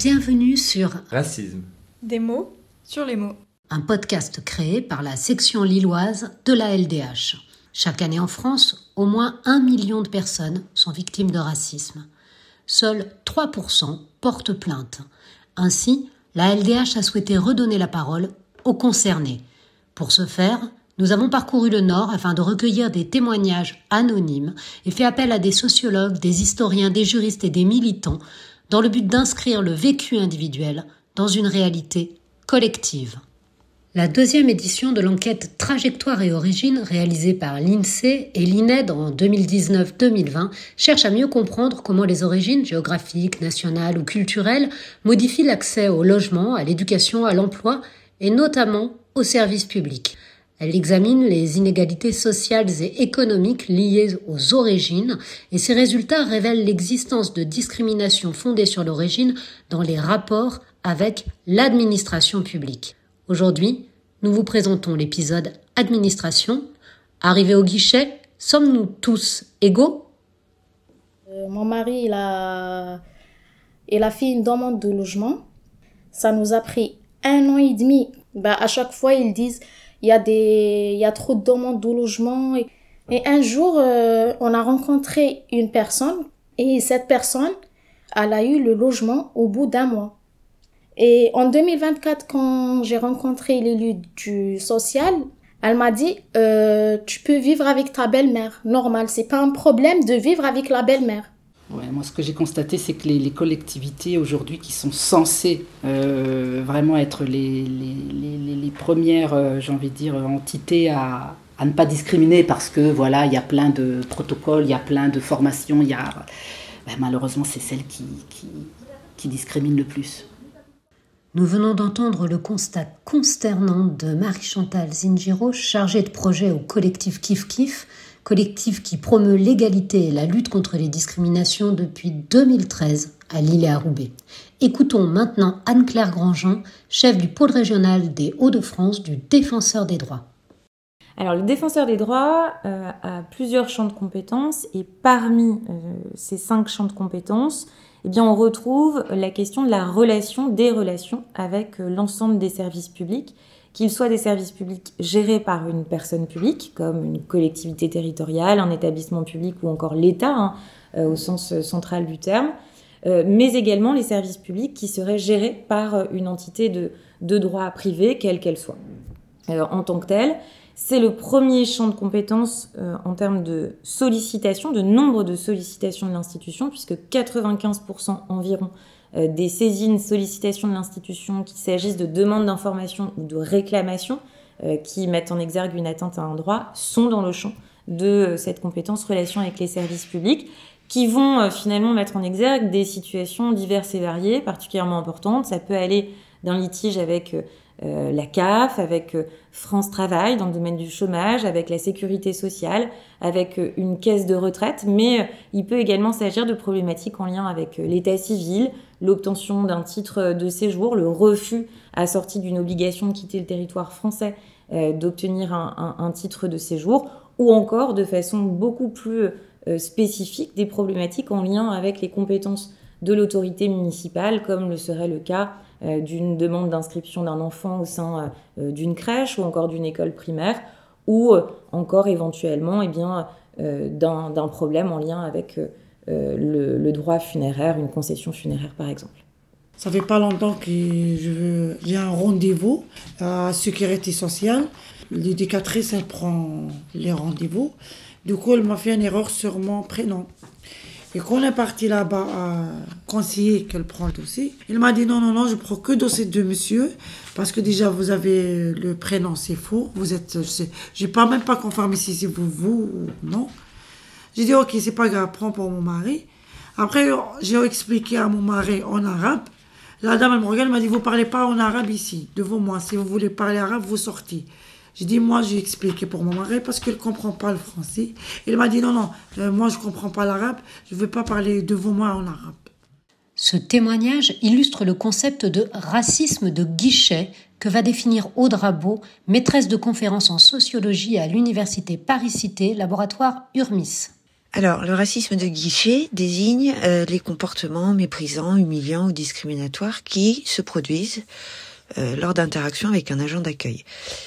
Bienvenue sur Racisme. Des mots sur les mots. Un podcast créé par la section lilloise de la LDH. Chaque année en France, au moins 1 million de personnes sont victimes de racisme. Seuls 3% portent plainte. Ainsi, la LDH a souhaité redonner la parole aux concernés. Pour ce faire, nous avons parcouru le Nord afin de recueillir des témoignages anonymes et fait appel à des sociologues, des historiens, des juristes et des militants dans le but d'inscrire le vécu individuel dans une réalité collective. La deuxième édition de l'enquête Trajectoire et Origine réalisée par l'INSEE et l'INED en 2019-2020 cherche à mieux comprendre comment les origines géographiques, nationales ou culturelles modifient l'accès au logement, à l'éducation, à l'emploi et notamment aux services publics. Elle examine les inégalités sociales et économiques liées aux origines et ses résultats révèlent l'existence de discriminations fondées sur l'origine dans les rapports avec l'administration publique. Aujourd'hui, nous vous présentons l'épisode Administration. Arrivé au guichet, sommes-nous tous égaux ? Mon mari, il a fait une demande de logement. Ça nous a pris 1 an et demi. À chaque fois, ils disent il y a trop de demandes de logement. Et un jour, on a rencontré une personne et cette personne, elle a eu le logement au bout d'1 mois. Et en 2024, quand j'ai rencontré l'élu du social, elle m'a dit tu peux vivre avec ta belle-mère, normal, c'est pas un problème de vivre avec la belle-mère. Ouais, moi, ce que j'ai constaté, c'est que les collectivités aujourd'hui qui sont censées vraiment être les premières, j'ai envie de dire, entités à ne pas discriminer parce que voilà, il y a plein de protocoles, il y a plein de formations, malheureusement, c'est celles qui discriminent le plus. Nous venons d'entendre le constat consternant de Marie-Chantal Zingiro, chargée de projet au collectif Kif Kif, collectif qui promeut l'égalité et la lutte contre les discriminations depuis 2013 à Lille et à Roubaix. Écoutons maintenant Anne-Claire Grandjean, chef du pôle régional des Hauts-de-France du Défenseur des droits. Alors, le Défenseur des droits a plusieurs champs de compétences et parmi ces 5 champs de compétences, on retrouve la question de la relation, des relations avec l'ensemble des services publics, qu'ils soient des services publics gérés par une personne publique, comme une collectivité territoriale, un établissement public ou encore l'État, au sens central du terme, mais également les services publics qui seraient gérés par une entité de droit privé, quelle qu'elle soit. En tant que telle, c'est le premier champ de compétences en termes de sollicitation, de nombre de sollicitations de l'institution, puisque 95% environ des saisines, sollicitations de l'institution, qu'il s'agisse de demandes d'information ou de réclamations qui mettent en exergue une atteinte à un droit, sont dans le champ de cette compétence relation avec les services publics, qui vont finalement mettre en exergue des situations diverses et variées, particulièrement importantes. Ça peut aller d'un litige avec la CAF, avec France Travail dans le domaine du chômage, avec la sécurité sociale, avec une caisse de retraite, mais il peut également s'agir de problématiques en lien avec l'état civil, l'obtention d'un titre de séjour, le refus assorti d'une obligation de quitter le territoire français d'obtenir un titre de séjour, ou encore de façon beaucoup plus spécifique des problématiques en lien avec les compétences de l'autorité municipale, comme le serait le cas d'une demande d'inscription d'un enfant au sein d'une crèche ou encore d'une école primaire, ou encore éventuellement d'un problème en lien avec le droit funéraire, une concession funéraire par exemple. Ça fait pas longtemps que j'ai un rendez-vous à Sécurité sociale. L'éducatrice, elle prend les rendez-vous. Du coup, elle m'a fait une erreur sur mon prénom. Et quand on est parti là-bas à conseiller qu'elle prend le dossier, il m'a dit non, je prends que le dossier de monsieur, parce que déjà vous avez le prénom, c'est faux. J'ai même pas confirmé si c'est vous ou non. J'ai dit ok, c'est pas grave, prends pour mon mari. Après, j'ai expliqué à mon mari en arabe. La dame, elle me regarde, elle m'a dit vous parlez pas en arabe ici, devant moi. Si vous voulez parler arabe, vous sortez. J'ai dit, moi, j'ai expliqué pour mon mari parce qu'il ne comprend pas le français. Il m'a dit, non, moi, je ne comprends pas l'arabe. Je ne veux pas parler devant moi en arabe. Ce témoignage illustre le concept de racisme de guichet que va définir Aude Rabot, maîtresse de conférences en sociologie à l'université Paris-Cité, laboratoire URMIS. Alors, le racisme de guichet désigne les comportements méprisants, humiliants ou discriminatoires qui se produisent lors d'interactions avec un agent d'accueil.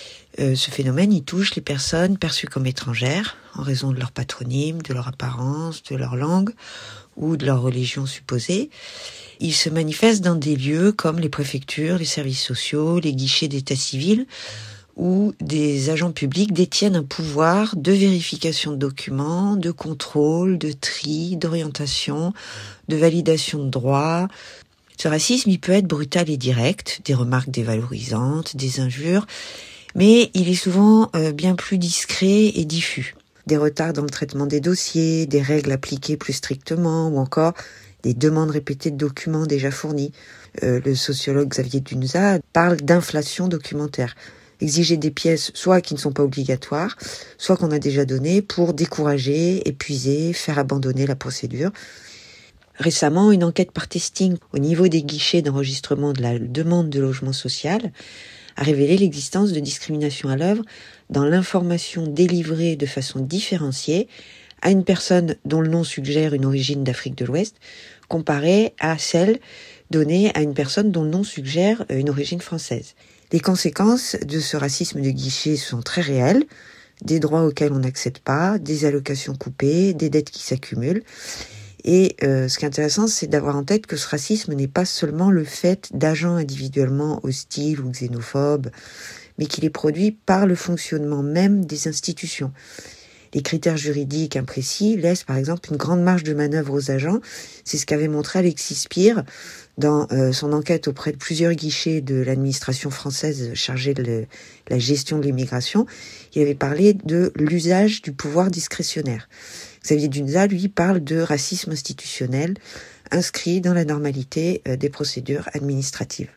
Ce phénomène, il touche les personnes perçues comme étrangères en raison de leur patronyme, de leur apparence, de leur langue ou de leur religion supposée. Il se manifeste dans des lieux comme les préfectures, les services sociaux, les guichets d'état civil, où des agents publics détiennent un pouvoir de vérification de documents, de contrôle, de tri, d'orientation, de validation de droits. Ce racisme, il peut être brutal et direct, des remarques dévalorisantes, des injures, mais il est souvent bien plus discret et diffus. Des retards dans le traitement des dossiers, des règles appliquées plus strictement, ou encore des demandes répétées de documents déjà fournis. Le sociologue Xavier Dunza parle d'inflation documentaire. Exiger des pièces soit qui ne sont pas obligatoires, soit qu'on a déjà donné pour décourager, épuiser, faire abandonner la procédure. Récemment, une enquête par testing au niveau des guichets d'enregistrement de la demande de logement social a révélé l'existence de discrimination à l'œuvre dans l'information délivrée de façon différenciée à une personne dont le nom suggère une origine d'Afrique de l'Ouest, comparée à celle donnée à une personne dont le nom suggère une origine française. Les conséquences de ce racisme de guichet sont très réelles, des droits auxquels on n'accède pas, des allocations coupées, des dettes qui s'accumulent. Et ce qui est intéressant, c'est d'avoir en tête que ce racisme n'est pas seulement le fait d'agents individuellement hostiles ou xénophobes, mais qu'il est produit par le fonctionnement même des institutions. Les critères juridiques imprécis laissent par exemple une grande marge de manœuvre aux agents. C'est ce qu'avait montré Alexis Spire dans son enquête auprès de plusieurs guichets de l'administration française chargée de la gestion de l'immigration. Il avait parlé de l'usage du pouvoir discrétionnaire. Xavier Dunza, lui, parle de racisme institutionnel inscrit dans la normalité des procédures administratives.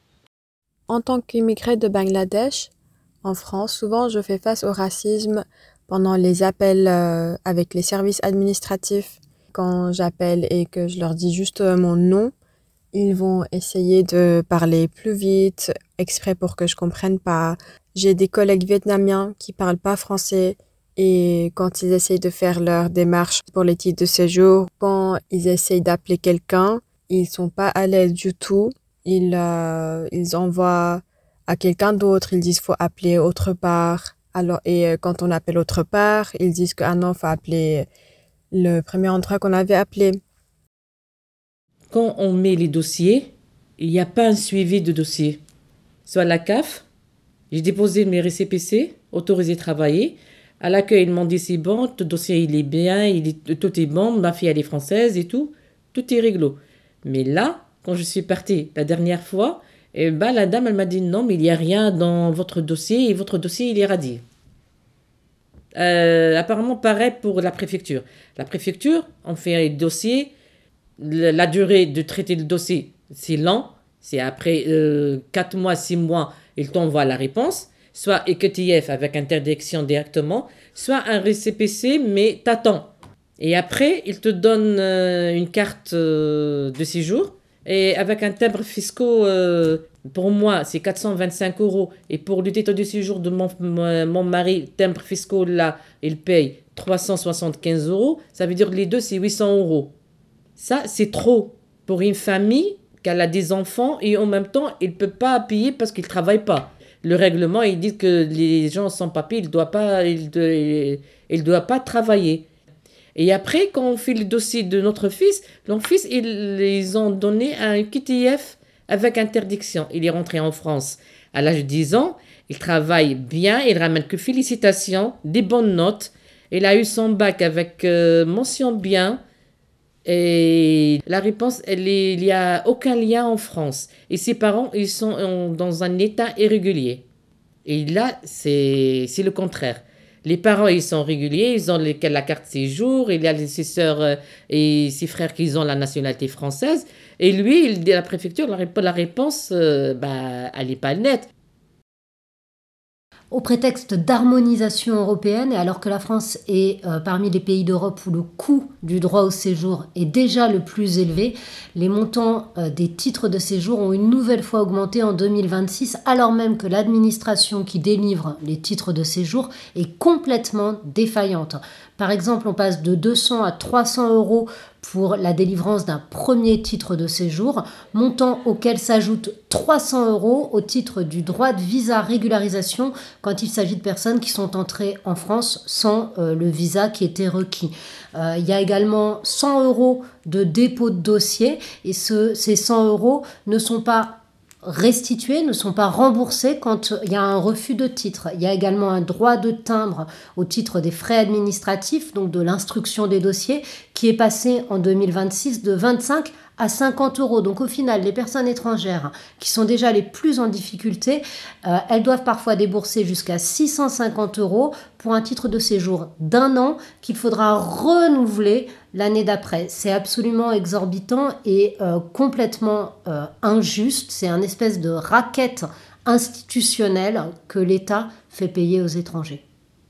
En tant qu'immigrée de Bangladesh, en France, souvent je fais face au racisme pendant les appels avec les services administratifs. Quand j'appelle et que je leur dis juste mon nom, ils vont essayer de parler plus vite, exprès pour que je comprenne pas. J'ai des collègues vietnamiens qui parlent pas français et quand ils essayent de faire leur démarche pour les titres de séjour, quand ils essayent d'appeler quelqu'un, ils sont pas à l'aise du tout. Ils envoient à quelqu'un d'autre, ils disent faut appeler autre part. Alors, et quand on appelle autre part, ils disent que non, faut appeler le premier endroit qu'on avait appelé. Quand on met les dossiers, il n'y a pas un suivi de dossier. Soit à la CAF, j'ai déposé mes récépissés, autorisé à travailler. À l'accueil, ils m'ont dit c'est bon, ton dossier il est bien, tout est bon, ma fille elle est française et tout est réglo. Mais là, quand je suis partie la dernière fois, la dame elle m'a dit non, mais il n'y a rien dans votre dossier et votre dossier il est radié. Apparemment pareil pour la préfecture. La préfecture, on fait un dossier, la durée de traiter le dossier, c'est lent, c'est après 4 mois, 6 mois, ils t'envoient la réponse, soit EQTF avec interdiction directement, soit un récépissé, mais t'attends. Et après, ils te donnent une carte de séjour, et avec un timbre fiscal, pour moi, c'est 425 €. Et pour le titre de séjour de mon mari, timbre fiscal, là, il paye 375 €. Ça veut dire que les deux, c'est 800 €. Ça, c'est trop pour une famille qui a des enfants et en même temps, il ne peut pas payer parce qu'il ne travaille pas. Le règlement, il dit que les gens sans papier, ils ne doivent pas travailler. Et après, quand on fait le dossier de notre fils, ils ont donné un QTF avec interdiction. Il est rentré en France à l'âge de 10 ans. Il travaille bien, il ramène que félicitations, des bonnes notes. Il a eu son bac avec mention bien. Et la réponse, il n'y a aucun lien en France. Et ses parents, ils sont dans un état irrégulier. Et là, c'est le contraire. Les parents, ils sont réguliers, ils ont la carte séjour, il y a ses sœurs et ses frères qui ont la nationalité française. Et lui, il dit à la préfecture, la réponse, elle n'est pas nette. Au prétexte d'harmonisation européenne, et alors que la France est parmi les pays d'Europe où le coût du droit au séjour est déjà le plus élevé, les montants des titres de séjour ont une nouvelle fois augmenté en 2026, alors même que l'administration qui délivre les titres de séjour est complètement défaillante. Par exemple, on passe de 200 à 300 € pour la délivrance d'un premier titre de séjour, montant auquel s'ajoutent 300 € au titre du droit de visa régularisation quand il s'agit de personnes qui sont entrées en France sans le visa qui était requis. Il y a également 100 € de dépôt de dossier et ces 100 € ne sont pas restitués, ne sont pas remboursés quand il y a un refus de titre. Il y a également un droit de timbre au titre des frais administratifs, donc de l'instruction des dossiers, qui est passé en 2026 de 25 à 50 €. Donc au final, les personnes étrangères qui sont déjà les plus en difficulté, elles doivent parfois débourser jusqu'à 650 € pour un titre de séjour d'1 an qu'il faudra renouveler l'année d'après. C'est absolument exorbitant et complètement injuste. C'est un espèce de racket institutionnelle que l'État fait payer aux étrangers.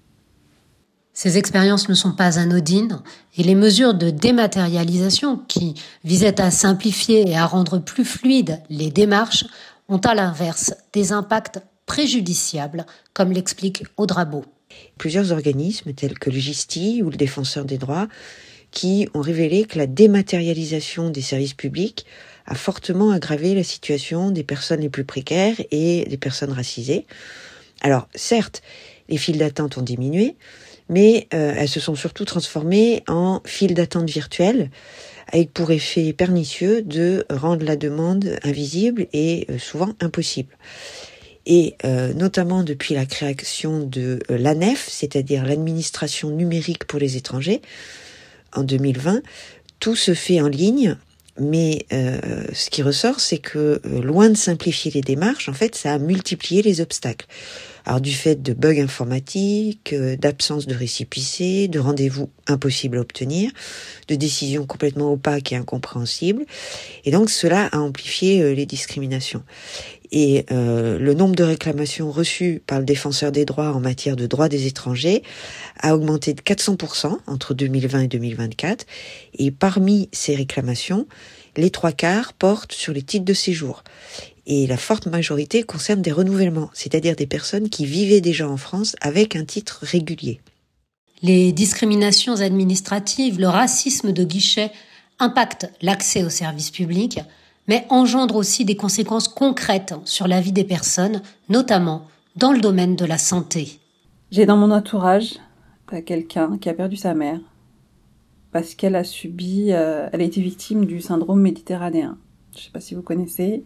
Ces expériences ne sont pas anodines et les mesures de dématérialisation qui visaient à simplifier et à rendre plus fluides les démarches ont à l'inverse des impacts préjudiciables, comme l'explique Audra Beau. Plusieurs organismes tels que le GISTI ou le Défenseur des droits qui ont révélé que la dématérialisation des services publics a fortement aggravé la situation des personnes les plus précaires et des personnes racisées. Alors, certes, les files d'attente ont diminué, mais elles se sont surtout transformées en files d'attente virtuelles, avec pour effet pernicieux de rendre la demande invisible et souvent impossible. Et notamment depuis la création de l'ANEF, c'est-à-dire l'administration numérique pour les étrangers, en 2020, tout se fait en ligne, mais ce qui ressort, c'est que loin de simplifier les démarches, en fait, ça a multiplié les obstacles. Alors du fait de bugs informatiques, d'absence de récépissé, de rendez-vous impossibles à obtenir, de décisions complètement opaques et incompréhensibles. Et donc cela a amplifié les discriminations. Et le nombre de réclamations reçues par le Défenseur des droits en matière de droits des étrangers a augmenté de 400% entre 2020 et 2024. Et parmi ces réclamations, les 3/4 portent sur les titres de séjour. Et la forte majorité concerne des renouvellements, c'est-à-dire des personnes qui vivaient déjà en France avec un titre régulier. Les discriminations administratives, le racisme de guichet impactent l'accès aux services publics, mais engendrent aussi des conséquences concrètes sur la vie des personnes, notamment dans le domaine de la santé. J'ai dans mon entourage quelqu'un qui a perdu sa mère parce qu'elle a elle a été victime du syndrome méditerranéen. Je ne sais pas si vous connaissez.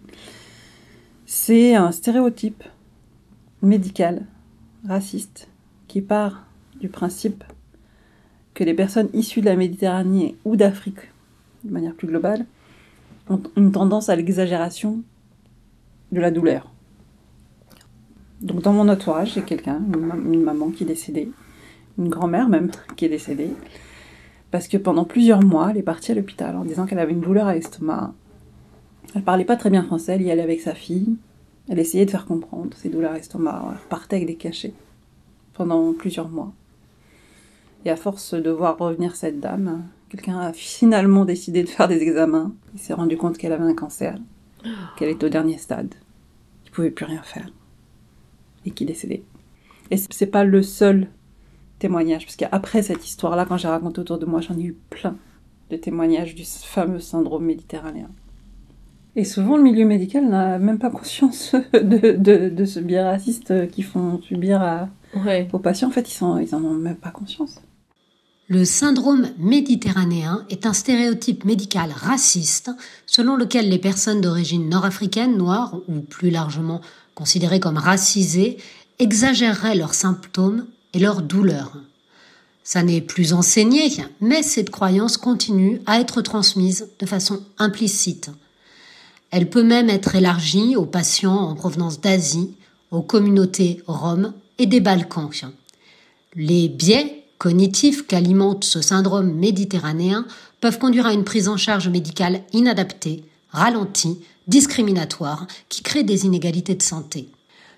C'est un stéréotype médical, raciste, qui part du principe que les personnes issues de la Méditerranée ou d'Afrique, de manière plus globale, ont une tendance à l'exagération de la douleur. Donc dans mon entourage, j'ai quelqu'un, une maman qui est décédée, une grand-mère même qui est décédée, parce que pendant plusieurs mois, elle est partie à l'hôpital en disant qu'elle avait une douleur à l'estomac. Elle parlait pas très bien français, elle y allait avec sa fille, elle essayait de faire comprendre ses douleurs à l'estomac, elle repartait avec des cachets pendant plusieurs mois. Et à force de voir revenir cette dame, quelqu'un a finalement décidé de faire des examens. Il s'est rendu compte qu'elle avait un cancer, qu'elle était au dernier stade, qu'il ne pouvait plus rien faire, et qu'il décédait. Et c'est pas le seul témoignage, parce qu'après cette histoire-là, quand j'ai raconté autour de moi, j'en ai eu plein de témoignages du fameux syndrome méditerranéen. Et souvent, le milieu médical n'a même pas conscience de ce biais raciste qu'ils font subir aux patients. En fait, ils en ont même pas conscience. Le syndrome méditerranéen est un stéréotype médical raciste selon lequel les personnes d'origine nord-africaine, noires ou plus largement considérées comme racisées, exagéreraient leurs symptômes et leurs douleurs. Ça n'est plus enseigné, mais cette croyance continue à être transmise de façon implicite. Elle peut même être élargie aux patients en provenance d'Asie, aux communautés roms et des Balkans. Les biais cognitifs qu'alimente ce syndrome méditerranéen peuvent conduire à une prise en charge médicale inadaptée, ralentie, discriminatoire, qui crée des inégalités de santé.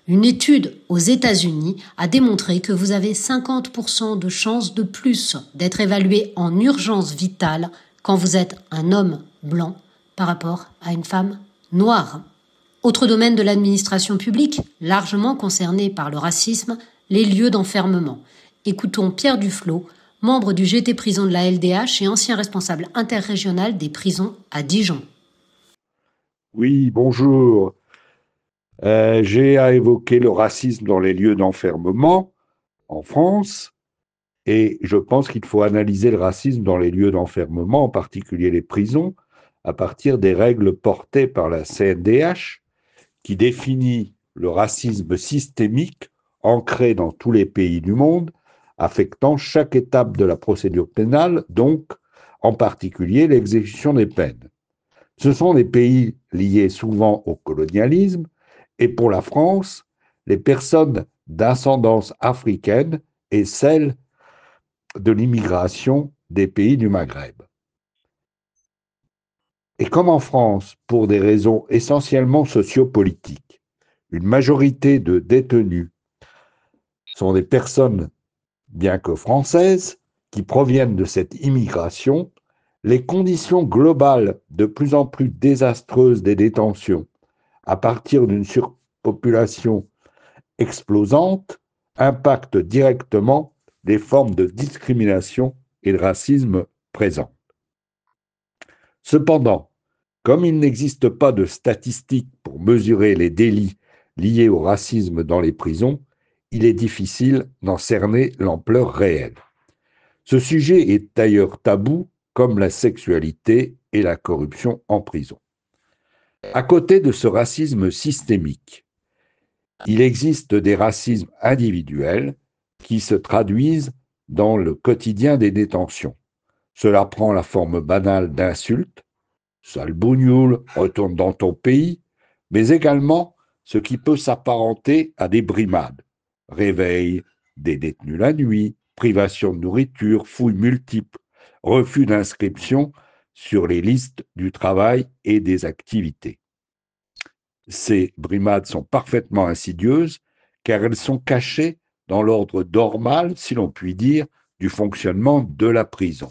Une étude aux États-Unis a démontré que vous avez 50% de chances de plus d'être évalué en urgence vitale quand vous êtes un homme blanc par rapport à une femme noire. Autre domaine de l'administration publique, largement concerné par le racisme, les lieux d'enfermement. Écoutons Pierre Duflot, membre du GT Prison de la LDH et ancien responsable interrégional des prisons à Dijon. Oui, bonjour. J'ai à évoquer le racisme dans les lieux d'enfermement en France et je pense qu'il faut analyser le racisme dans les lieux d'enfermement, en particulier les prisons, à partir des règles portées par la CNDH qui définit le racisme systémique ancré dans tous les pays du monde, affectant chaque étape de la procédure pénale, donc en particulier l'exécution des peines. Ce sont des pays liés souvent au colonialisme, et pour la France, les personnes d'ascendance africaine et celles de l'immigration des pays du Maghreb. Et comme en France, pour des raisons essentiellement sociopolitiques, une majorité de détenus sont des personnes, bien que françaises, qui proviennent de cette immigration, les conditions globales de plus en plus désastreuses des détentions, à partir d'une surpopulation explosante, impactent directement les formes de discrimination et de racisme présentes. Cependant, comme il n'existe pas de statistiques pour mesurer les délits liés au racisme dans les prisons, il est difficile d'en cerner l'ampleur réelle. Ce sujet est d'ailleurs tabou, comme la sexualité et la corruption en prison. À côté de ce racisme systémique, il existe des racismes individuels qui se traduisent dans le quotidien des détentions. Cela prend la forme banale d'insultes, « sale bougnoule, retourne dans ton pays », mais également ce qui peut s'apparenter à des brimades, réveil des détenus la nuit, privation de nourriture, fouilles multiples, refus d'inscription sur les listes du travail et des activités. Ces brimades sont parfaitement insidieuses car elles sont cachées dans l'ordre normal, si l'on peut dire, du fonctionnement de la prison.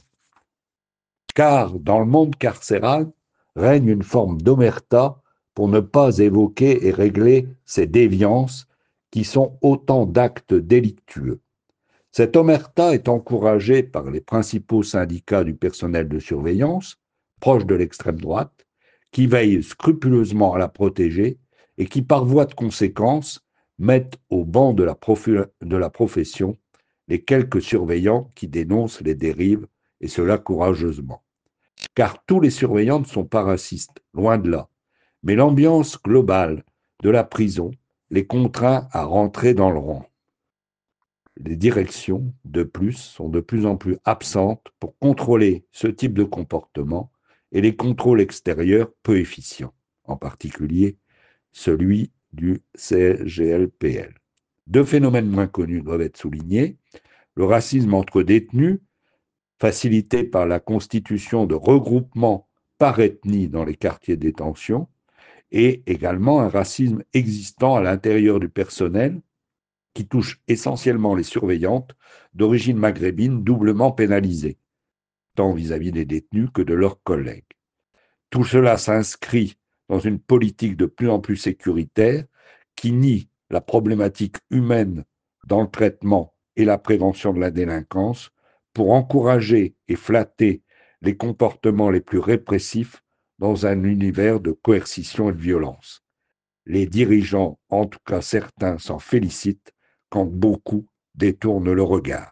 Car dans le monde carcéral règne une forme d'omerta pour ne pas évoquer et régler ces déviances qui sont autant d'actes délictueux. Cette omerta est encouragée par les principaux syndicats du personnel de surveillance, proches de l'extrême droite, qui veillent scrupuleusement à la protéger et qui, par voie de conséquence, mettent au banc de la profession les quelques surveillants qui dénoncent les dérives, et cela courageusement. Car tous les surveillants ne sont pas racistes, loin de là, mais l'ambiance globale de la prison les contraint à rentrer dans le rang. Les directions, de plus, sont de plus en plus absentes pour contrôler ce type de comportement et les contrôles extérieurs peu efficients, en particulier celui du CGLPL. Deux phénomènes moins connus doivent être soulignés. Le racisme entre détenus, facilité par la constitution de regroupements par ethnie dans les quartiers de détention, et également un racisme existant à l'intérieur du personnel qui touche essentiellement les surveillantes d'origine maghrébine doublement pénalisées, tant vis-à-vis des détenus que de leurs collègues. Tout cela s'inscrit dans une politique de plus en plus sécuritaire qui nie la problématique humaine dans le traitement et la prévention de la délinquance pour encourager et flatter les comportements les plus répressifs dans un univers de coercition et de violence. Les dirigeants, en tout cas certains, s'en félicitent quand beaucoup détournent le regard.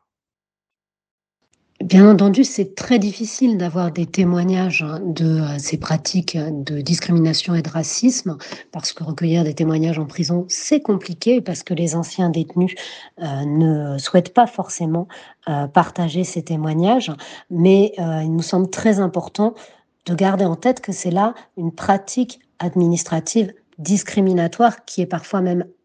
Bien entendu, c'est très difficile d'avoir des témoignages de ces pratiques de discrimination et de racisme, parce que recueillir des témoignages en prison, c'est compliqué, parce que les anciens détenus ne souhaitent pas forcément partager ces témoignages, mais il nous semble très important de garder en tête que c'est là une pratique administrative discriminatoire qui est parfois même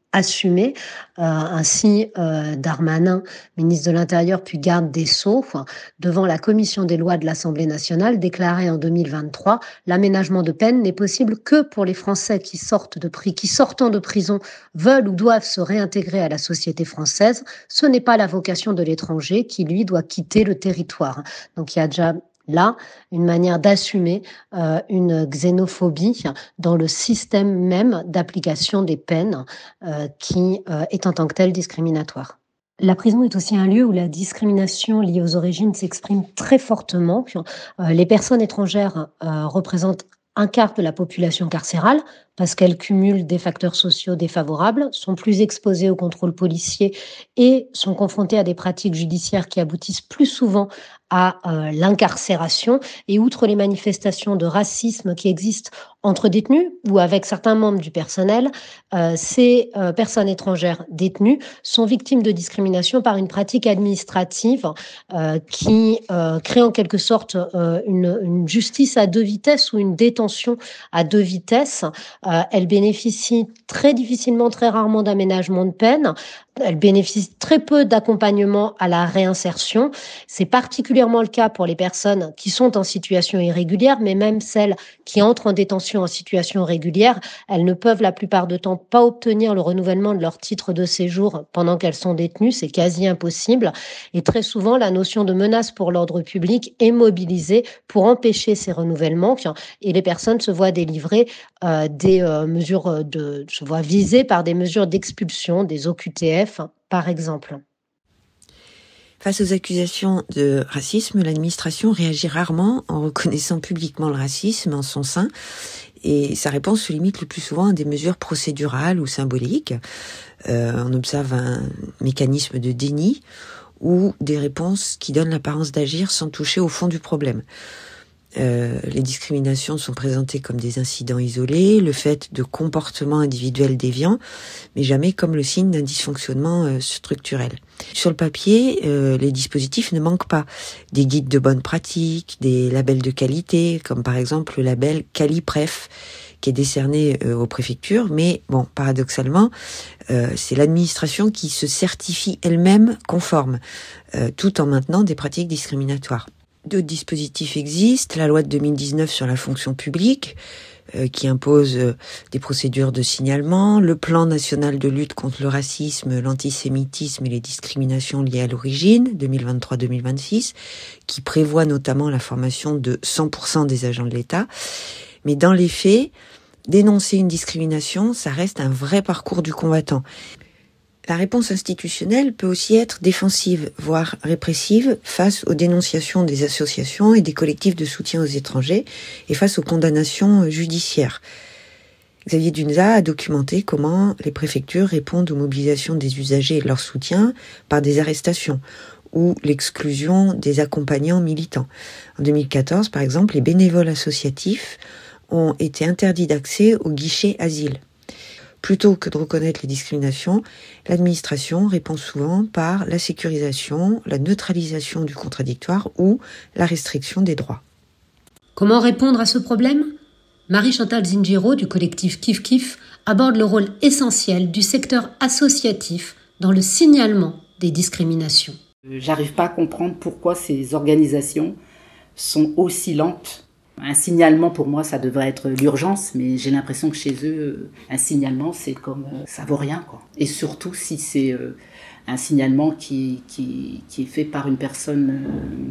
assumé. Ainsi, Darmanin, ministre de l'Intérieur puis garde des Sceaux, devant la commission des lois de l'Assemblée nationale, déclarait en 2023 « L'aménagement de peine n'est possible que pour les Français qui sortant de prison veulent ou doivent se réintégrer à la société française. Ce n'est pas la vocation de l'étranger qui, lui, doit quitter le territoire. » Donc il y a déjà là une manière d'assumer une xénophobie dans le système même d'application des peines qui est en tant que tel discriminatoire. La prison est aussi un lieu où la discrimination liée aux origines s'exprime très fortement. Les personnes étrangères représentent un quart de la population carcérale parce qu'elles cumulent des facteurs sociaux défavorables, sont plus exposées au contrôle policier et sont confrontées à des pratiques judiciaires qui aboutissent plus souvent à l'incarcération. Et outre les manifestations de racisme qui existent entre détenus ou avec certains membres du personnel, ces personnes étrangères détenues sont victimes de discrimination par une pratique administrative qui crée en quelque sorte une justice à deux vitesses ou une détention à deux vitesses. Elles bénéficient très difficilement, très rarement d'aménagement de peine. Elles bénéficient très peu d'accompagnement à la réinsertion. C'est particulièrement le cas pour les personnes qui sont en situation irrégulière, mais même celles qui entrent en détention en situation régulière, elles ne peuvent la plupart du temps pas obtenir le renouvellement de leur titre de séjour pendant qu'elles sont détenues. C'est quasi impossible. Et très souvent, la notion de menace pour l'ordre public est mobilisée pour empêcher ces renouvellements. Et les personnes se voient délivrer se voient visées par des mesures d'expulsion, des OQTF, par exemple. Face aux accusations de racisme, l'administration réagit rarement en reconnaissant publiquement le racisme en son sein, et sa réponse se limite le plus souvent à des mesures procédurales ou symboliques. On observe un mécanisme de déni ou des réponses qui donnent l'apparence d'agir sans toucher au fond du problème. Les discriminations sont présentées comme des incidents isolés, le fait de comportements individuels déviants, mais jamais comme le signe d'un dysfonctionnement structurel. Sur le papier, les dispositifs ne manquent pas. Des guides de bonne pratique, des labels de qualité, comme par exemple le label Qualipref, qui est décerné aux préfectures, mais bon, paradoxalement, c'est l'administration qui se certifie elle-même conforme, tout en maintenant des pratiques discriminatoires. D'autres dispositifs existent, la loi de 2019 sur la fonction publique, qui impose des procédures de signalement, le plan national de lutte contre le racisme, l'antisémitisme et les discriminations liées à l'origine, 2023-2026, qui prévoit notamment la formation de 100% des agents de l'État. Mais dans les faits, dénoncer une discrimination, ça reste un vrai parcours du combattant. La réponse institutionnelle peut aussi être défensive, voire répressive, face aux dénonciations des associations et des collectifs de soutien aux étrangers et face aux condamnations judiciaires. Xavier Dunza a documenté comment les préfectures répondent aux mobilisations des usagers et de leur soutien par des arrestations ou l'exclusion des accompagnants militants. En 2014, par exemple, les bénévoles associatifs ont été interdits d'accès au guichet asile. Plutôt que de reconnaître les discriminations, l'administration répond souvent par la sécurisation, la neutralisation du contradictoire ou la restriction des droits. Comment répondre à ce problème ? Marie-Chantal Zingiro du collectif Kif Kif aborde le rôle essentiel du secteur associatif dans le signalement des discriminations. J'arrive pas à comprendre pourquoi ces organisations sont aussi lentes. Un signalement, pour moi, ça devrait être l'urgence, mais j'ai l'impression que chez eux, un signalement, c'est comme ça vaut rien, quoi. Et surtout si c'est un signalement qui est fait par une personne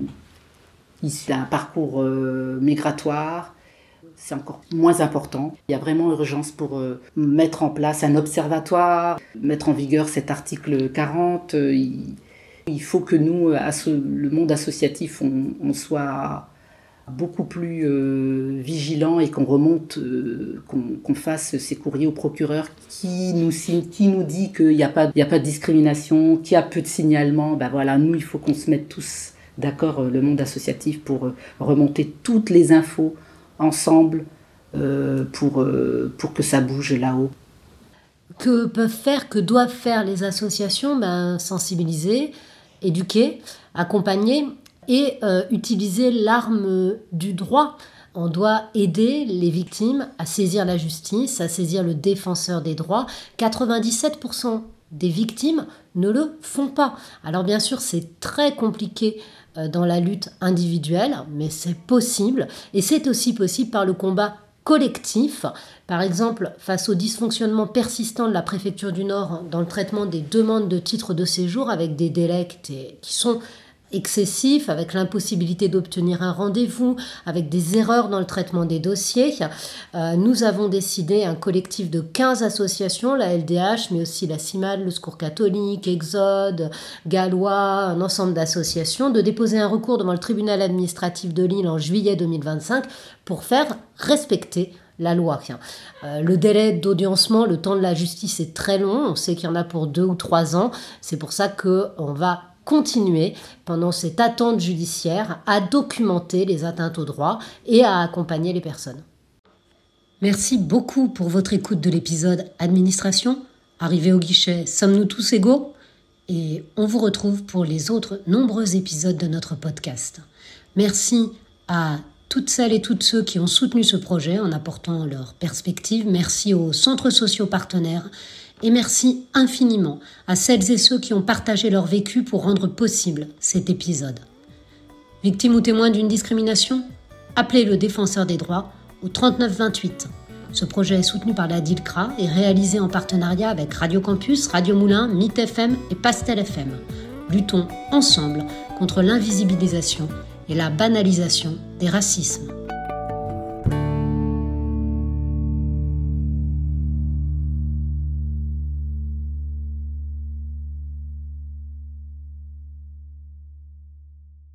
issue d'un parcours migratoire, c'est encore moins important. Il y a vraiment urgence pour mettre en place un observatoire, mettre en vigueur cet article 40. Il faut que nous, le monde associatif, on soit beaucoup plus vigilant et qu'on remonte, qu'on fasse ces courriers au procureur qui nous signe, qui nous dit qu'il n'y a pas de discrimination, qu'il y a peu de signalements. Ben voilà, nous, il faut qu'on se mette tous d'accord, le monde associatif, pour remonter toutes les infos ensemble pour que ça bouge là-haut. Que doivent faire les associations ? Sensibiliser, éduquer, accompagner et utiliser l'arme du droit. On doit aider les victimes à saisir la justice, à saisir le défenseur des droits. 97% des victimes ne le font pas. Alors bien sûr, c'est très compliqué dans la lutte individuelle, mais c'est possible. Et c'est aussi possible par le combat collectif. Par exemple, face au dysfonctionnement persistant de la préfecture du Nord dans le traitement des demandes de titres de séjour avec des délais qui sont excessif, avec l'impossibilité d'obtenir un rendez-vous, avec des erreurs dans le traitement des dossiers. Nous avons décidé, un collectif de 15 associations, la LDH, mais aussi la CIMAD, le Secours catholique, Exode, Gallois, un ensemble d'associations, de déposer un recours devant le tribunal administratif de Lille en juillet 2025 pour faire respecter la loi. Le délai d'audiencement, le temps de la justice est très long. On sait qu'il y en a pour 2 ou 3 ans. C'est pour ça qu'on va continuer pendant cette attente judiciaire à documenter les atteintes aux droits et à accompagner les personnes. Merci beaucoup pour votre écoute de l'épisode Administration. Arrivé au guichet, sommes-nous tous égaux ? Et on vous retrouve pour les autres nombreux épisodes de notre podcast. Merci à toutes celles et tous ceux qui ont soutenu ce projet en apportant leur perspective. Merci aux centres sociaux partenaires. Et merci infiniment à celles et ceux qui ont partagé leur vécu pour rendre possible cet épisode. Victime ou témoin d'une discrimination ? Appelez le défenseur des droits au 3928. Ce projet est soutenu par la DILCRA et réalisé en partenariat avec Radio Campus, Radio Moulin, MIT FM et Pastel FM. Luttons ensemble contre l'invisibilisation et la banalisation des racismes.